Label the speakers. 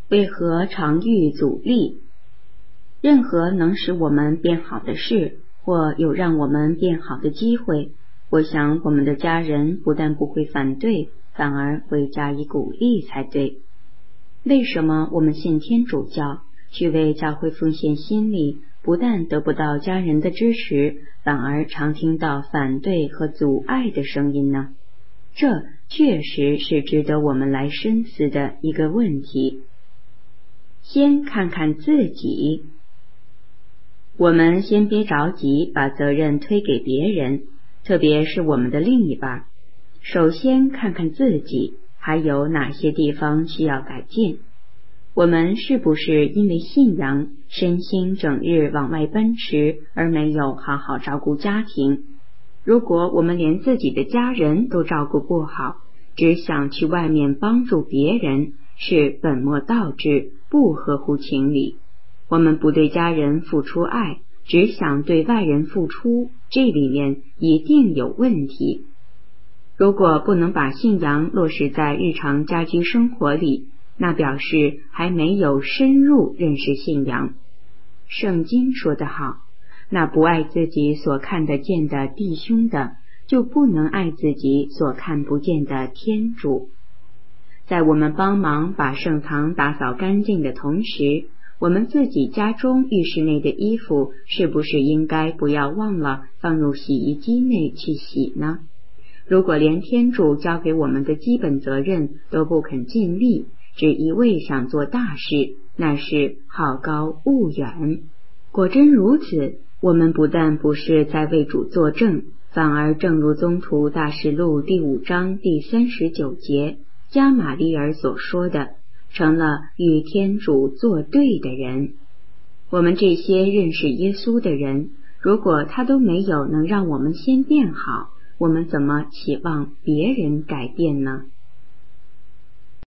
Speaker 1: 为何常遇阻力？任何能使我们变好的事，或有让我们变好的机会，我想我们的家人不但不会反对，反而会加以鼓励才对。为什么我们信天主教，去为教会奉献心力，不但得不到家人的支持，反而常听到反对和阻碍的声音呢？这确实是值得我们来深思的一个问题。先看看自己，我们先别着急把责任推给别人，特别是我们的另一半。首先看看自己还有哪些地方需要改进。我们是不是因为信仰，身心整日往外奔驰，而没有好好照顾家庭？如果我们连自己的家人都照顾不好，只想去外面帮助别人，是本末倒置，不合乎情理。我们不对家人付出爱，只想对外人付出，这里面一定有问题。如果不能把信仰落实在日常家居生活里，那表示还没有深入认识信仰。圣经说得好，那不爱自己所看得见的弟兄的，就不能爱自己所看不见的天主。在我们帮忙把圣堂打扫干净的同时，我们自己家中浴室内的衣服是不是应该不要忘了放入洗衣机内去洗呢？如果连天主交给我们的基本责任都不肯尽力，只一味想做大事，那是好高骛远。果真如此，我们不但不是在为主作证，反而正如宗徒大事录第5章第39节加玛利尔所说的，成了与天主作对的人。我们这些认识耶稣的人，如果他都没有能让我们先变好，我们怎么期望别人改变呢？